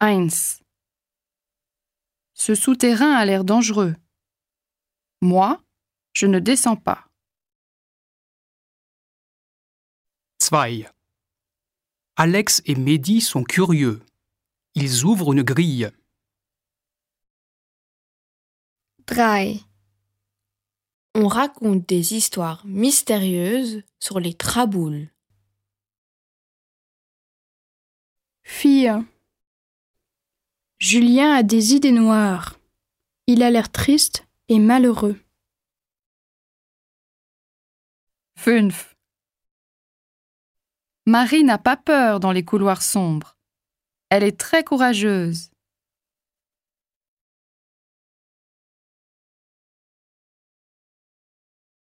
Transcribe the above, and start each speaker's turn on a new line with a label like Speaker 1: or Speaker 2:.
Speaker 1: 1. Ce souterrain a l'air dangereux. Moi, je ne descends pas.
Speaker 2: 2. Alex et Mehdi sont curieux. Ils ouvrent une grille.
Speaker 3: 3. On raconte des histoires mystérieuses sur les traboules.
Speaker 4: 4. Julien a des idées noires. Il a l'air triste et malheureux.
Speaker 1: 5. Marie n'a pas peur dans les couloirs sombres. Elle est très courageuse.